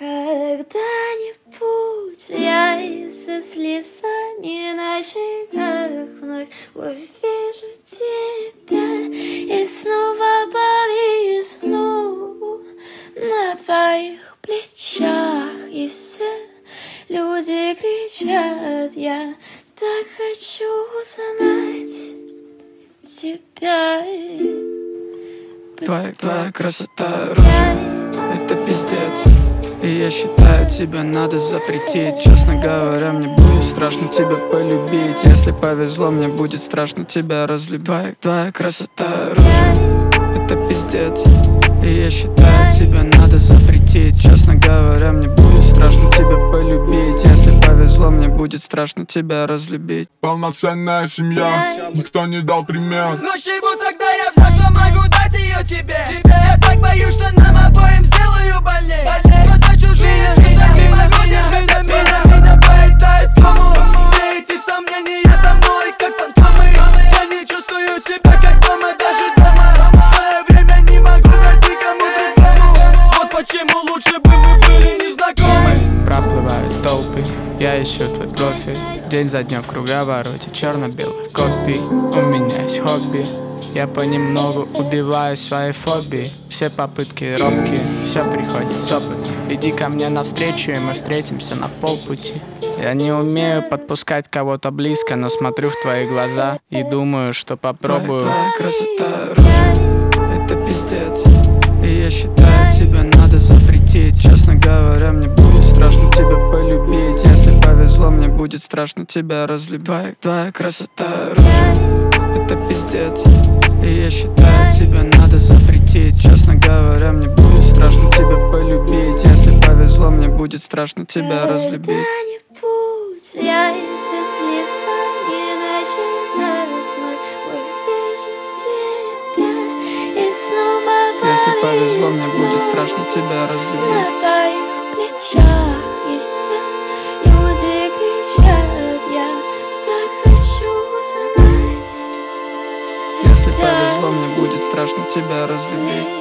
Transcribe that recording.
Когда-нибудь я со слезами на щеках вновь увижу тебя и снова повисну на твоих плечах, и все люди кричат: я так хочу знать тебя. Твоя красота, рожа, это пиздец. И я считаю, тебе надо запретить. Честно говоря, мне будет страшно тебя полюбить. Если повезло, мне будет страшно тебя разлюбить. Твоя красота, рожа, это пиздец. И я считаю, тебе надо запретить. Честно говоря, мне будет страшно тебя полюбить. Если повезло, мне будет страшно тебя разлюбить. Полноценная семья, никто не дал пример. Но с чего тогда я взял, что могу дать ее тебе? Я так боюсь, что нам обоим сделаю больней. Но за чужие жизни не могу держать ответа. Меня поедает кому? Все эти сомнения за мной, как фантомы. Я не чувствую себя как дома, даже дома. В свое время не могу дать никому другому. Вот почему лучше бы мы были незнакомы. Проплывают толпы, я ищу твой профиль. День за днем в круговороте черно-белых копий. У меня есть хобби, я понемногу убиваю свои фобии. Все попытки робкие, все приходит с опытом. Иди ко мне навстречу, и мы встретимся на полпути. Я не умею подпускать кого-то близко, но смотрю в твои глаза и думаю, что попробую. Твоя красота, рожа, это пиздец. И я считаю, тебе надо запретить. Честно говоря, мне будет страшно тебя полюбить. Если повезло, мне будет страшно тебя разлюбить. Твоя красота, рожа, это пиздец. И я считаю, тебе надо запретить. Честно говоря, мне будет страшно тебя полюбить. Если повезло, мне будет страшно тебя разлюбить. Когда-нибудь я со слезами на щеках вновь увижу тебя и снова Если повезло, мне будет страшно тебя разлюбить. на твоих плечах, и все люди кричат: я так хочу знать тебя. Если повезло, мне будет страшно тебя разлюбить.